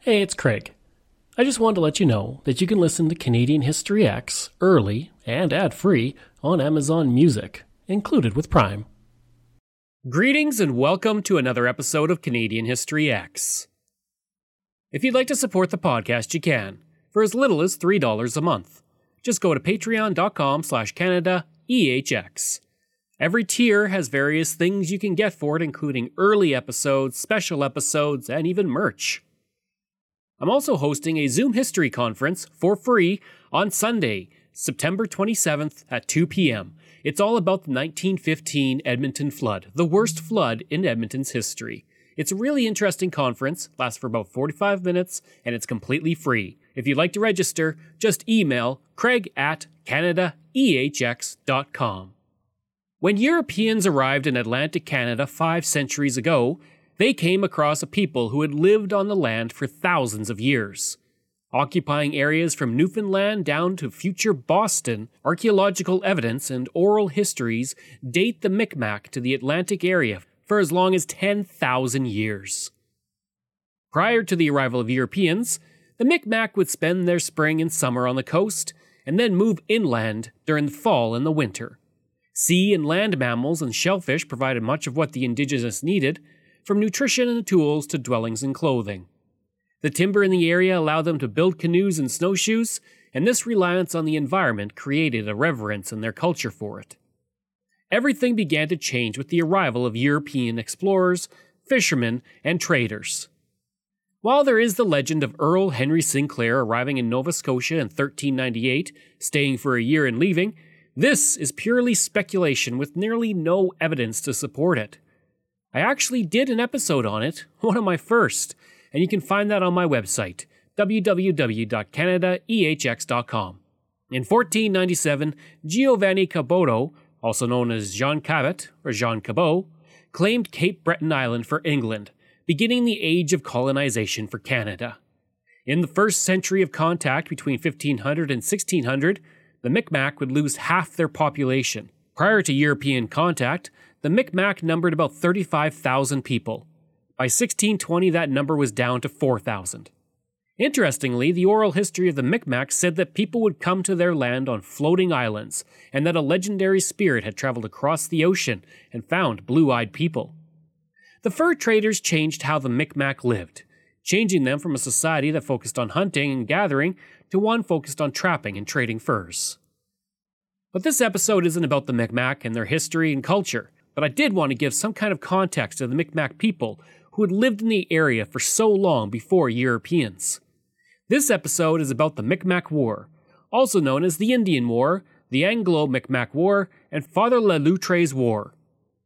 Hey, it's Craig. I just wanted to let you know that you can listen to Canadian History X early and ad-free on Amazon Music, included with Prime. Greetings and welcome to another episode of Canadian History X. If you'd like to support the podcast, you can, for as little as $3 a month. Just go to patreon.com/CanadaEHX. Every tier has various things you can get for it, including early episodes, special episodes, and even merch. I'm also hosting a Zoom History Conference for free on Sunday, September 27th at 2 p.m. It's all about the 1915 Edmonton flood, the worst flood in Edmonton's history. It's a really interesting conference, lasts for about 45 minutes, and it's completely free. If you'd like to register, just email craig@canadaehx.com. When Europeans arrived in Atlantic Canada 5 centuries ago, they came across a people who had lived on the land for thousands of years. Occupying areas from Newfoundland down to future Boston, archaeological evidence and oral histories date the Micmac to the Atlantic area for as long as 10,000 years. Prior to the arrival of Europeans, the Micmac would spend their spring and summer on the coast, and then move inland during the fall and the winter. Sea and land mammals and shellfish provided much of what the indigenous needed, from nutrition and tools to dwellings and clothing. The timber in the area allowed them to build canoes and snowshoes, and this reliance on the environment created a reverence in their culture for it. Everything began to change with the arrival of European explorers, fishermen, and traders. While there is the legend of Earl Henry Sinclair arriving in Nova Scotia in 1398, staying for a year and leaving, this is purely speculation with nearly no evidence to support it. I actually did an episode on it, one of my first, and you can find that on my website, www.canadaehx.com. In 1497, Giovanni Caboto, also known as Jean Cabot or Jean Cabot, claimed Cape Breton Island for England, beginning the age of colonization for Canada. In the first century of contact between 1500 and 1600, the Micmac would lose half their population. Prior to European contact, the Micmac numbered about 35,000 people. By 1620, that number was down to 4,000. Interestingly, the oral history of the Micmac said that people would come to their land on floating islands, and that a legendary spirit had traveled across the ocean and found blue-eyed people. The fur traders changed how the Micmac lived, changing them from a society that focused on hunting and gathering to one focused on trapping and trading furs. But this episode isn't about the Micmac and their history and culture, but I did want to give some kind of context to the Micmac people who had lived in the area for so long before Europeans. This episode is about the Micmac War, also known as the Indian War, the Anglo-Micmac War, and Father Le Loutre's War.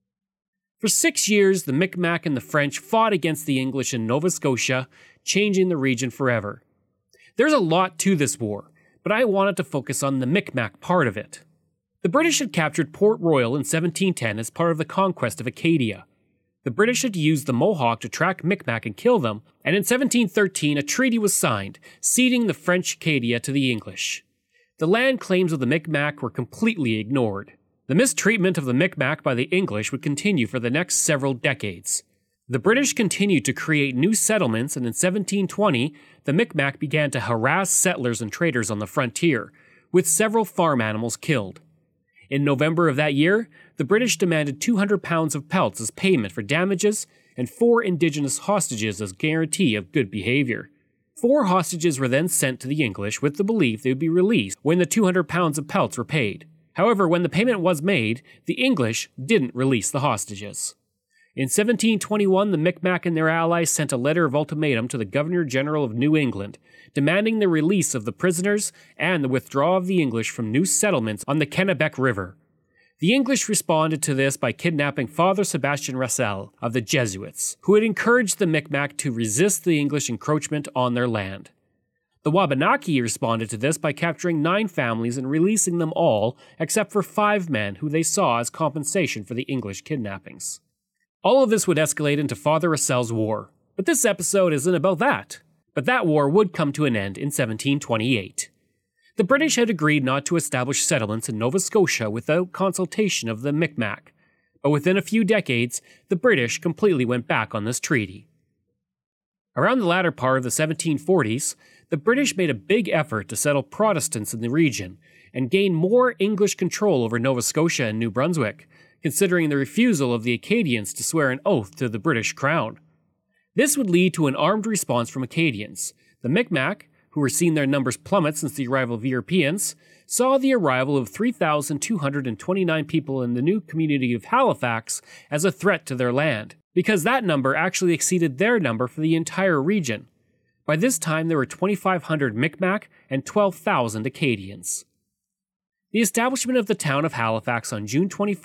For 6 years, the Micmac and the French fought against the English in Nova Scotia, changing the region forever. There's a lot to this war, but I wanted to focus on the Micmac part of it. The British had captured Port Royal in 1710 as part of the conquest of Acadia. The British had used the Mohawk to track Micmac and kill them, and in 1713 a treaty was signed, ceding the French Acadia to the English. The land claims of the Micmac were completely ignored. The mistreatment of the Micmac by the English would continue for the next several decades. The British continued to create new settlements, and in 1720 the Micmac began to harass settlers and traders on the frontier, with several farm animals killed. In November of that year, the British demanded 200 pounds of pelts as payment for damages and 4 indigenous hostages as guarantee of good behavior. 4 hostages were then sent to the English with the belief they would be released when the 200 pounds of pelts were paid. However, when the payment was made, the English didn't release the hostages. In 1721, the Micmac and their allies sent a letter of ultimatum to the Governor-General of New England, demanding the release of the prisoners and the withdrawal of the English from new settlements on the Kennebec River. The English responded to this by kidnapping Father Sebastian Russell of the Jesuits, who had encouraged the Micmac to resist the English encroachment on their land. The Wabanaki responded to this by capturing 9 families and releasing them all except for 5 men who they saw as compensation for the English kidnappings. All of this would escalate into Father Russell's War, but this episode isn't about that. But that war would come to an end in 1728. The British had agreed not to establish settlements in Nova Scotia without consultation of the Micmac, but within a few decades, the British completely went back on this treaty. Around the latter part of the 1740s, the British made a big effort to settle Protestants in the region and gain more English control over Nova Scotia and New Brunswick, considering the refusal of the Acadians to swear an oath to the British crown. This would lead to an armed response from Acadians. The Micmac, who were seeing their numbers plummet since the arrival of Europeans, saw the arrival of 3,229 people in the new community of Halifax as a threat to their land, because that number actually exceeded their number for the entire region. By this time, there were 2,500 Micmac and 12,000 Acadians. The establishment of the town of Halifax on June 21,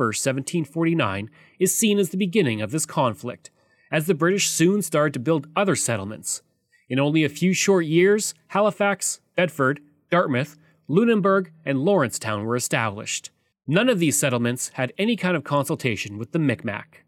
1749, is seen as the beginning of this conflict, as the British soon started to build other settlements. In only a few short years, Halifax, Bedford, Dartmouth, Lunenburg, and Lawrencetown were established. None of these settlements had any kind of consultation with the Micmac.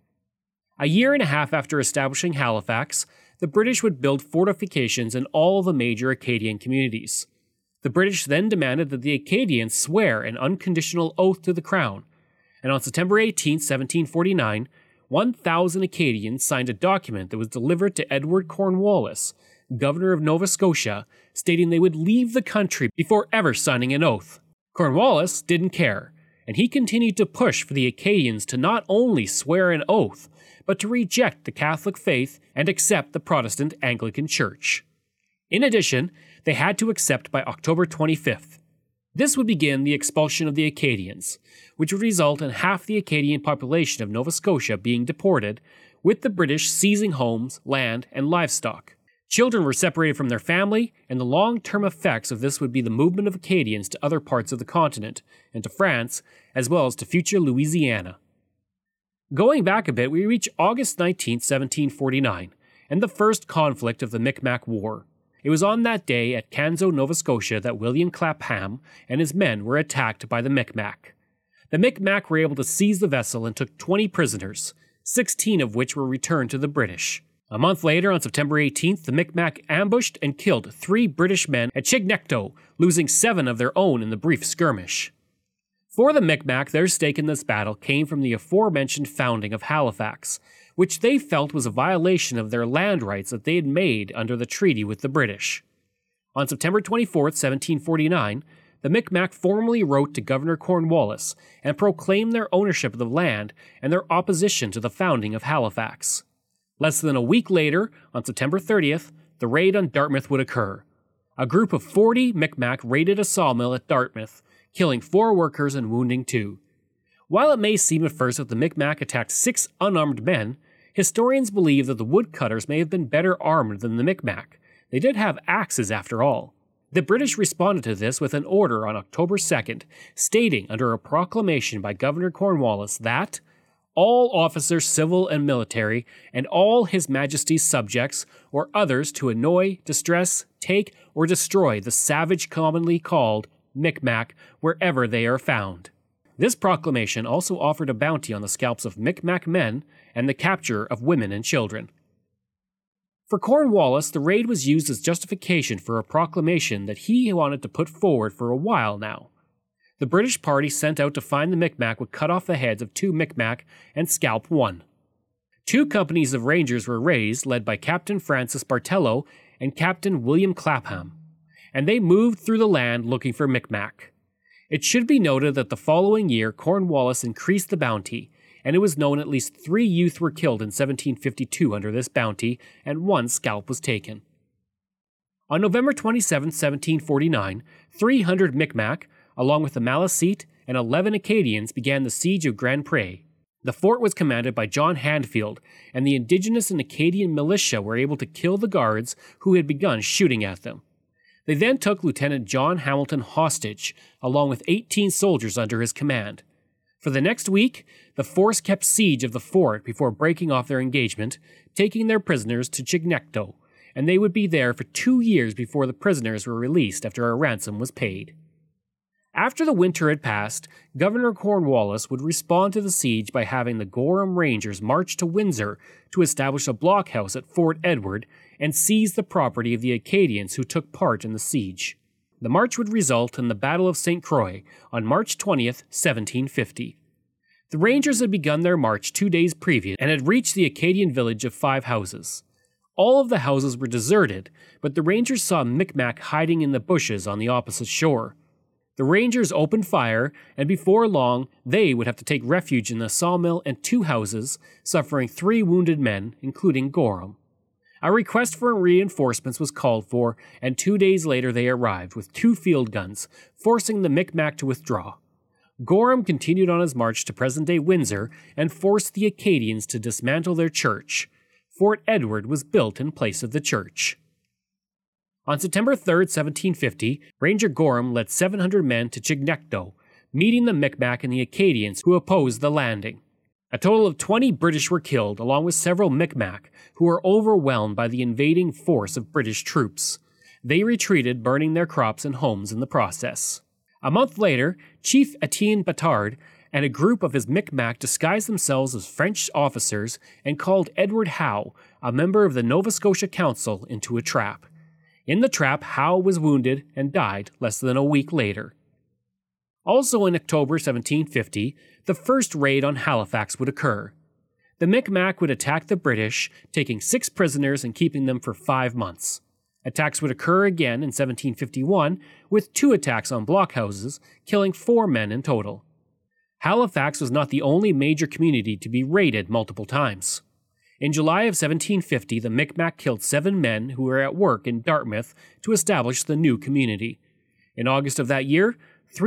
A year and a half after establishing Halifax, the British would build fortifications in all of the major Acadian communities. The British then demanded that the Acadians swear an unconditional oath to the crown, and on September 18, 1749, 1,000 Acadians signed a document that was delivered to Edward Cornwallis, governor of Nova Scotia, stating they would leave the country before ever signing an oath. Cornwallis didn't care, and he continued to push for the Acadians to not only swear an oath, but to reject the Catholic faith and accept the Protestant Anglican Church. In addition, they had to accept by October 25th. This would begin the expulsion of the Acadians, which would result in half the Acadian population of Nova Scotia being deported, with the British seizing homes, land, and livestock. Children were separated from their family, and the long-term effects of this would be the movement of Acadians to other parts of the continent, and to France, as well as to future Louisiana. Going back a bit, we reach August 19, 1749, and the first conflict of the Micmac War. It was on that day at Canso, Nova Scotia, that William Clapham and his men were attacked by the Micmac. The Micmac were able to seize the vessel and took 20 prisoners, 16 of which were returned to the British. A month later, on September 18th, the Micmac ambushed and killed 3 British men at Chignecto, losing 7 of their own in the brief skirmish. For the Micmac, their stake in this battle came from the aforementioned founding of Halifax, which they felt was a violation of their land rights that they had made under the treaty with the British. On September 24, 1749, the Micmac formally wrote to Governor Cornwallis and proclaimed their ownership of the land and their opposition to the founding of Halifax. Less than a week later, on September 30th, the raid on Dartmouth would occur. A group of 40 Micmac raided a sawmill at Dartmouth, killing 4 workers and wounding 2. While it may seem at first that the Micmac attacked 6 unarmed men, historians believe that the woodcutters may have been better armed than the Micmac. They did have axes after all. The British responded to this with an order on October 2nd, stating under a proclamation by Governor Cornwallis that all officers, civil and military, and all His Majesty's subjects, or others to annoy, distress, take, or destroy the savage commonly called Micmac wherever they are found. This proclamation also offered a bounty on the scalps of Micmac men and the capture of women and children. For Cornwallis, the raid was used as justification for a proclamation that he wanted to put forward for a while now. The British party sent out to find the Micmac would cut off the heads of 2 Micmac and scalp 1. 2 companies of rangers were raised, led by Captain Francis Bartello and Captain William Clapham, and they moved through the land looking for Micmac. It should be noted that the following year Cornwallis increased the bounty, and it was known at least 3 youth were killed in 1752 under this bounty, and 1 scalp was taken. On November 27, 1749, 300 Micmac, along with the Malecite and 11 Acadians, began the siege of Grand Pre. The fort was commanded by John Handfield, and the Indigenous and Acadian militia were able to kill the guards who had begun shooting at them. They then took Lieutenant John Hamilton hostage, along with 18 soldiers under his command. For the next week, the force kept siege of the fort before breaking off their engagement, taking their prisoners to Chignecto, and they would be there for 2 years before the prisoners were released after a ransom was paid. After the winter had passed, Governor Cornwallis would respond to the siege by having the Gorham Rangers march to Windsor to establish a blockhouse at Fort Edward and seize the property of the Acadians who took part in the siege. The march would result in the Battle of St. Croix on March 20th, 1750. The Rangers had begun their march 2 days previous and had reached the Acadian village of 5 houses. All of the houses were deserted, but the Rangers saw Micmac hiding in the bushes on the opposite shore. The Rangers opened fire, and before long, they would have to take refuge in the sawmill and 2 houses, suffering 3 wounded men, including Gorham. A request for reinforcements was called for, and 2 days later they arrived with 2 field guns, forcing the Micmac to withdraw. Gorham continued on his march to present-day Windsor and forced the Acadians to dismantle their church. Fort Edward was built in place of the church. On September 3, 1750, Ranger Gorham led 700 men to Chignecto, meeting the Micmac and the Acadians who opposed the landing. A total of 20 British were killed, along with several Micmac, who were overwhelmed by the invading force of British troops. They retreated, burning their crops and homes in the process. A month later, Chief Etienne Batard and a group of his Micmac disguised themselves as French officers and called Edward Howe, a member of the Nova Scotia Council, into a trap. In the trap, Howe was wounded and died less than a week later. Also in October 1750, the first raid on Halifax would occur. The Micmac would attack the British, taking 6 prisoners and keeping them for 5 months. Attacks would occur again in 1751, with 2 attacks on blockhouses, killing 4 men in total. Halifax was not the only major community to be raided multiple times. In July of 1750, the Micmac killed 7 men who were at work in Dartmouth to establish the new community. In August of that year,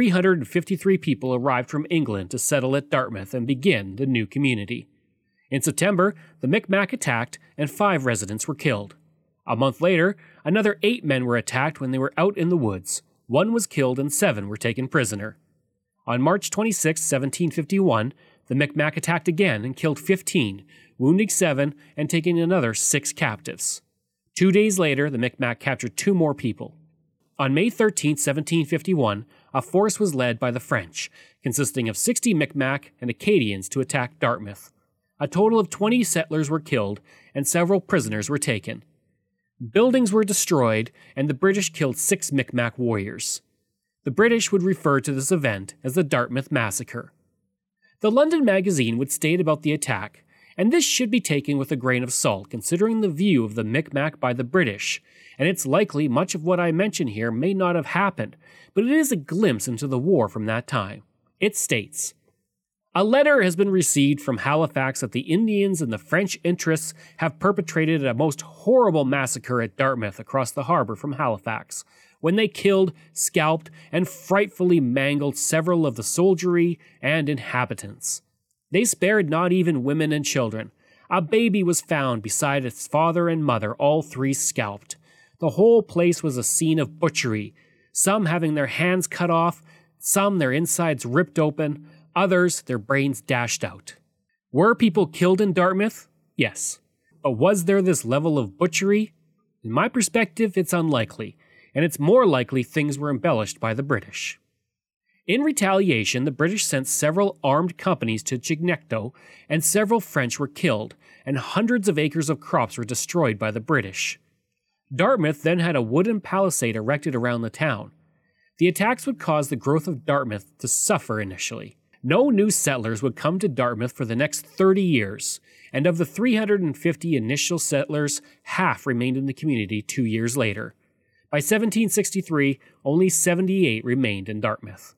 353 people arrived from England to settle at Dartmouth and begin the new community. In September, the Micmac attacked and 5 residents were killed. A month later, another 8 men were attacked when they were out in the woods. 1 was killed and 7 were taken prisoner. On March 26, 1751, the Micmac attacked again and killed 15, wounding 7 and taking another 6 captives. 2 days later, the Micmac captured 2 more people. On May 13, 1751, a force was led by the French, consisting of 60 Micmac and Acadians to attack Dartmouth. A total of 20 settlers were killed and several prisoners were taken. Buildings were destroyed and the British killed 6 Micmac warriors. The British would refer to this event as the Dartmouth Massacre. The London Magazine would state about the attack, and this should be taken with a grain of salt considering the view of the Micmac by the British, and it's likely much of what I mention here may not have happened, but it is a glimpse into the war from that time. It states, "A letter has been received from Halifax that the Indians and the French interests have perpetrated a most horrible massacre at Dartmouth across the harbor from Halifax, when they killed, scalped, and frightfully mangled several of the soldiery and inhabitants. They spared not even women and children. A baby was found beside its father and mother, all 3 scalped. The whole place was a scene of butchery, some having their hands cut off, some their insides ripped open, others their brains dashed out. Were people killed in Dartmouth? Yes. But was there this level of butchery? In my perspective, it's unlikely, and it's more likely things were embellished by the British." In retaliation, the British sent several armed companies to Chignecto, and several French were killed, and hundreds of acres of crops were destroyed by the British. Dartmouth then had a wooden palisade erected around the town. The attacks would cause the growth of Dartmouth to suffer initially. No new settlers would come to Dartmouth for the next 30 years, and of the 350 initial settlers, half remained in the community 2 years later. By 1763, only 78 remained in Dartmouth.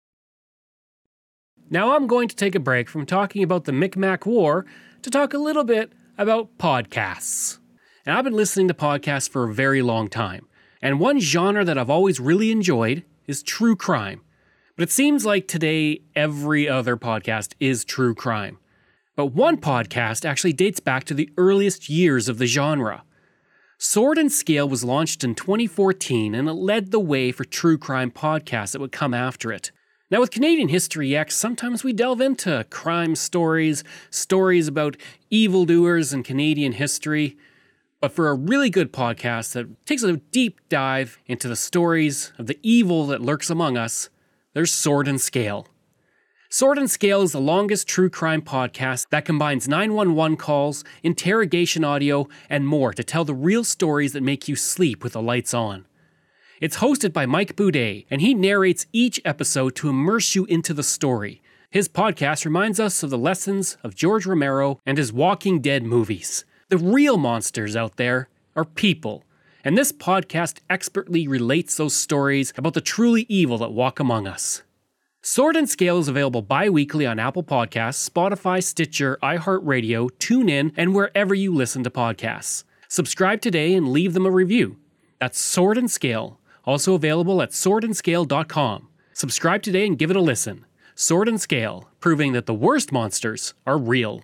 Now I'm going to take a break from talking about the Micmac War to talk a little bit about podcasts. And I've been listening to podcasts for a very long time, and one genre that I've always really enjoyed is true crime. But it seems like today every other podcast is true crime. But one podcast actually dates back to the earliest years of the genre. Sword and Scale was launched in 2014, and it led the way for true crime podcasts that would come after it. Now with Canadian History X, sometimes we delve into crime stories, stories about evildoers in Canadian history. But for a really good podcast that takes a deep dive into the stories of the evil that lurks among us, there's Sword and Scale. Sword and Scale is the longest true crime podcast that combines 911 calls, interrogation audio, and more to tell the real stories that make you sleep with the lights on. It's hosted by Mike Boudet, and he narrates each episode to immerse you into the story. His podcast reminds us of the lessons of George Romero and his Walking Dead movies. The real monsters out there are people, and this podcast expertly relates those stories about the truly evil that walk among us. Sword and Scale is available bi-weekly on Apple Podcasts, Spotify, Stitcher, iHeartRadio, TuneIn, and wherever you listen to podcasts. Subscribe today and leave them a review. That's Sword and Scale, also available at swordandscale.com. Subscribe today and give it a listen. Sword and Scale, proving that the worst monsters are real.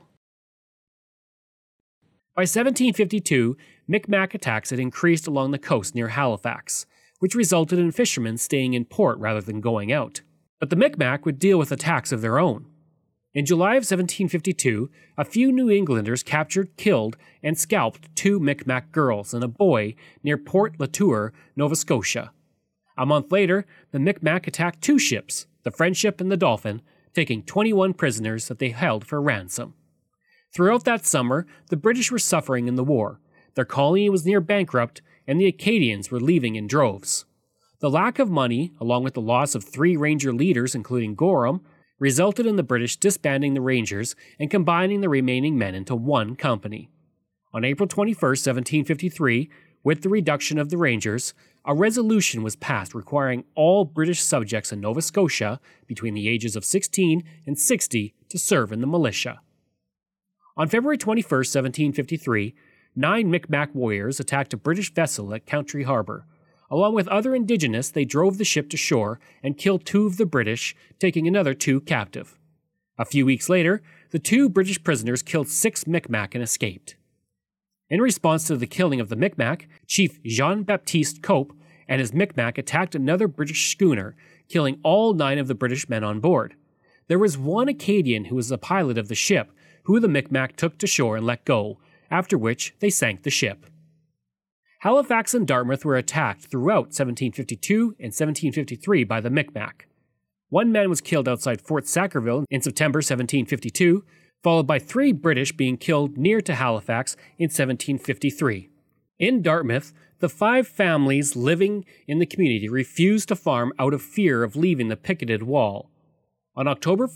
By 1752, Micmac attacks had increased along the coast near Halifax, which resulted in fishermen staying in port rather than going out. But the Micmac would deal with attacks of their own. In July of 1752, a few New Englanders captured, killed, and scalped 2 Micmac girls and a boy near Port Latour, Nova Scotia. A month later, the Micmac attacked 2 ships, the Friendship and the Dolphin, taking 21 prisoners that they held for ransom. Throughout that summer, the British were suffering in the war. Their colony was near bankrupt, and the Acadians were leaving in droves. The lack of money, along with the loss of 3 Ranger leaders including Gorham, resulted in the British disbanding the Rangers and combining the remaining men into one company. On April 21, 1753, with the reduction of the Rangers, a resolution was passed requiring all British subjects in Nova Scotia between the ages of 16 and 60 to serve in the militia. On February 21, 1753, 9 Micmac warriors attacked a British vessel at Country Harbour. Along with other indigenous, they drove the ship to shore and killed 2 of the British, taking another 2 captive. A few weeks later, the 2 British prisoners killed 6 Micmac and escaped. In response to the killing of the Micmac, Chief Jean-Baptiste Cope and his Micmac attacked another British schooner, killing all 9 of the British men on board. There was one Acadian who was the pilot of the ship, who the Micmac took to shore and let go, after which they sank the ship. Halifax and Dartmouth were attacked throughout 1752 and 1753 by the Micmac. 1 man was killed outside Fort Sacreville in September 1752, followed by 3 British being killed near to Halifax in 1753. In Dartmouth, the 5 families living in the community refused to farm out of fear of leaving the picketed wall. On October 1,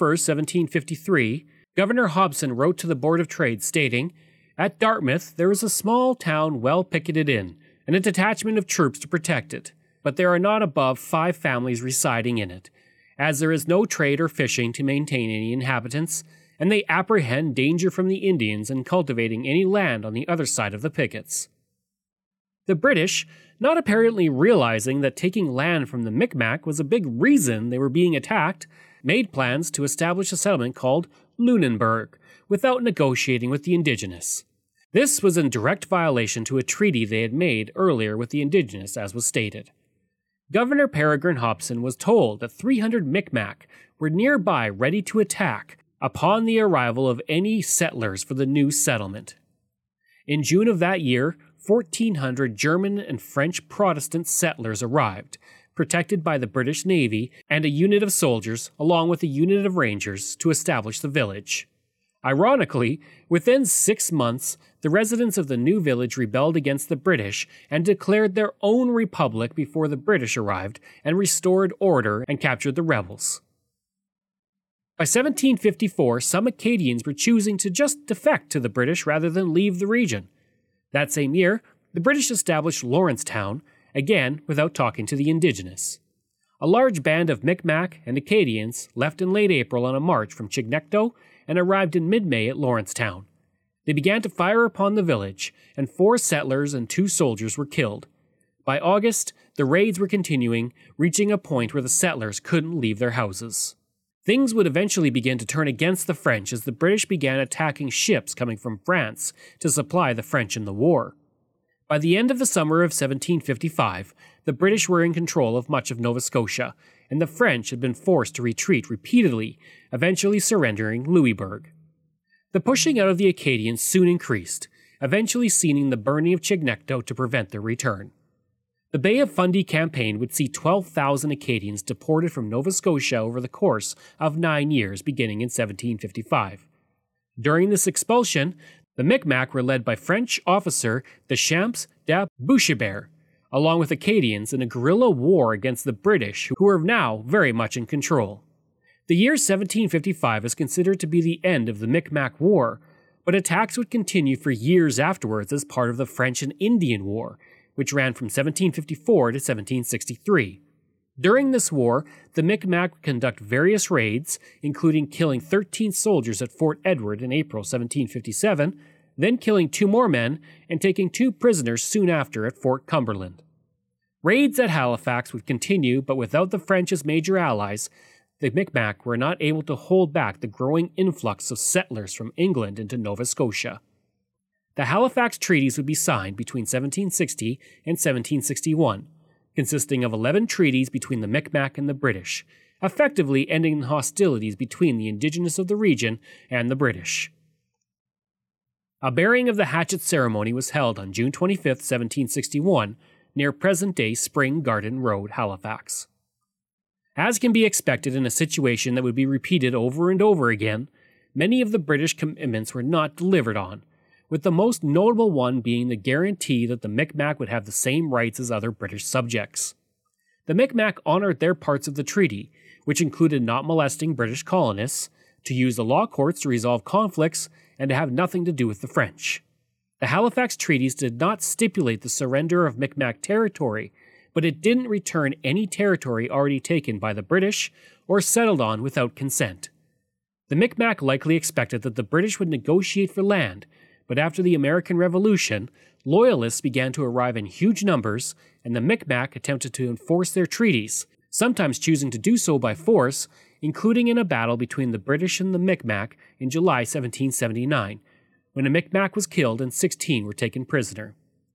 1753, Governor Hobson wrote to the Board of Trade stating, "At Dartmouth there is a small town well picketed in, and a detachment of troops to protect it, but there are not above 5 families residing in it, as there is no trade or fishing to maintain any inhabitants, and they apprehend danger from the Indians in cultivating any land on the other side of the pickets." The British, not apparently realizing that taking land from the Micmac was a big reason they were being attacked, made plans to establish a settlement called Lunenburg, without negotiating with the indigenous. This was in direct violation to a treaty they had made earlier with the indigenous, as was stated. Governor Peregrine Hobson was told that 300 Micmac were nearby ready to attack upon the arrival of any settlers for the new settlement. In June of that year, 1,400 German and French Protestant settlers arrived, protected by the British Navy and a unit of soldiers along with a unit of Rangers to establish the village. Ironically, within 6 months, the residents of the new village rebelled against the British and declared their own republic before the British arrived and restored order and captured the rebels. By 1754, some Acadians were choosing to just defect to the British rather than leave the region. That same year, the British established Lawrencetown, again without talking to the indigenous. A large band of Micmac and Acadians left in late April on a march from Chignecto and arrived in mid-May at Lawrencetown. They began to fire upon the village, and 4 settlers and 2 soldiers were killed. By August, the raids were continuing, reaching a point where the settlers couldn't leave their houses. Things would eventually begin to turn against the French as the British began attacking ships coming from France to supply the French in the war. By the end of the summer of 1755, the British were in control of much of Nova Scotia, and the French had been forced to retreat repeatedly, eventually surrendering Louisbourg. The pushing out of the Acadians soon increased, eventually seeing the burning of Chignecto to prevent their return. The Bay of Fundy campaign would see 12,000 Acadians deported from Nova Scotia over the course of 9 years beginning in 1755. During this expulsion, the Micmac were led by French officer Deschamps de Bouchebert, along with Acadians in a guerrilla war against the British, who were now very much in control. The year 1755 is considered to be the end of the Micmac War, but attacks would continue for years afterwards as part of the French and Indian War, which ran from 1754 to 1763. During this war, the Micmac would conduct various raids, including killing 13 soldiers at Fort Edward in April 1757, then killing 2 more men and taking 2 prisoners soon after at Fort Cumberland. Raids at Halifax would continue, but without the French as major allies, the Micmac were not able to hold back the growing influx of settlers from England into Nova Scotia. The Halifax Treaties would be signed between 1760 and 1761, consisting of 11 treaties between the Micmac and the British, effectively ending the hostilities between the indigenous of the region and the British. A burying of the hatchet ceremony was held on June 25, 1761, near present-day Spring Garden Road, Halifax. As can be expected in a situation that would be repeated over and over again, many of the British commitments were not delivered on, with the most notable one being the guarantee that the Micmac would have the same rights as other British subjects. The Micmac honored their parts of the treaty, which included not molesting British colonists, to use the law courts to resolve conflicts, and to have nothing to do with the French. The Halifax Treaties did not stipulate the surrender of Micmac territory, but it didn't return any territory already taken by the British or settled on without consent. The Micmac likely expected that the British would negotiate for land, but after the American Revolution, loyalists began to arrive in huge numbers, and the Micmac attempted to enforce their treaties, sometimes choosing to do so by force, including in a battle between the British and the Micmac in July 1779, when a Micmac was killed and 16 were taken prisoner.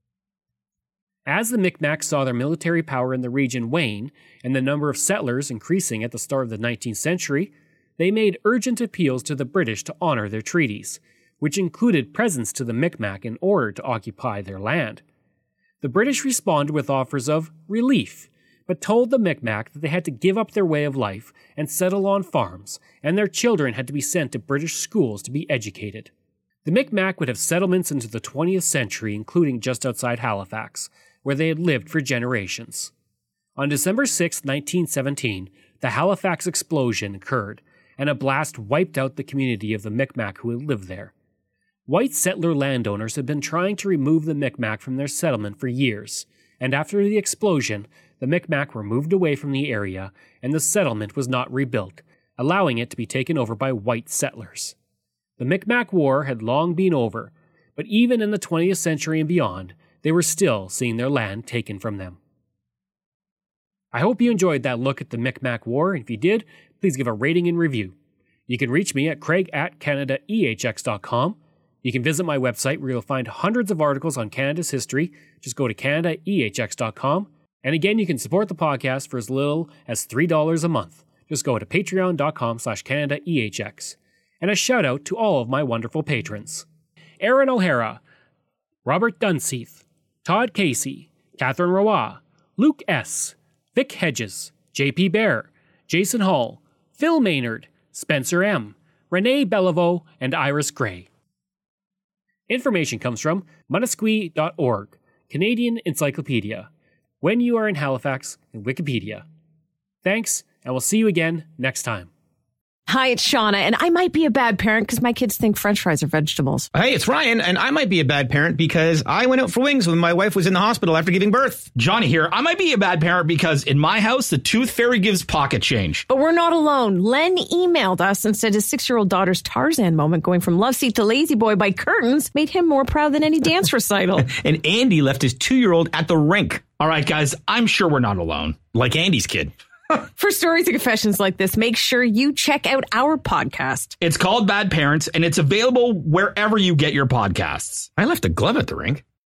As the Micmacs saw their military power in the region wane and the number of settlers increasing at the start of the 19th century, they made urgent appeals to the British to honor their treaties, which included presents to the Micmac in order to occupy their land. The British responded with offers of relief, but told the Micmac that they had to give up their way of life and settle on farms, and their children had to be sent to British schools to be educated. The Micmac would have settlements into the 20th century, including just outside Halifax, where they had lived for generations. On December 6, 1917, the Halifax explosion occurred, and a blast wiped out the community of the Micmac who had lived there. White settler landowners had been trying to remove the Micmac from their settlement for years, and after the explosion, the Micmac were moved away from the area, and the settlement was not rebuilt, allowing it to be taken over by white settlers. The Micmac War had long been over, but even in the 20th century and beyond, they were still seeing their land taken from them. I hope you enjoyed that look at the Micmac War, and if you did, please give a rating and review. You can reach me at craig@canadaehx.com. You can visit my website where you'll find hundreds of articles on Canada's history. Just go to canadaehx.com. And again, you can support the podcast for as little as $3 a month. Just go to patreon.com/CanadaEHX. And a shout out to all of my wonderful patrons: Aaron O'Hara, Robert Dunseith, Todd Casey, Catherine Roy, Luke S., Vic Hedges, JP Bear, Jason Hall, Phil Maynard, Spencer M., Renee Beliveau, and Iris Gray. Information comes from Manasquee.org, Canadian Encyclopedia, When You Are in Halifax, and Wikipedia. Thanks, and we'll see you again next time. Hi, it's Shauna, and I might be a bad parent because my kids think French fries are vegetables. Hey, it's Ryan, and I might be a bad parent because I went out for wings when my wife was in the hospital after giving birth. Johnny here. I might be a bad parent because in my house, the tooth fairy gives pocket change. But we're not alone. Len emailed us and said his 6-year-old daughter's Tarzan moment going from love seat to lazy boy by curtains made him more proud than any dance recital. And Andy left his 2-year-old at the rink. All right, guys, I'm sure we're not alone. Like Andy's kid. For stories and confessions like this, make sure you check out our podcast. It's called Bad Parents, and it's available wherever you get your podcasts. I left a glove at the rink.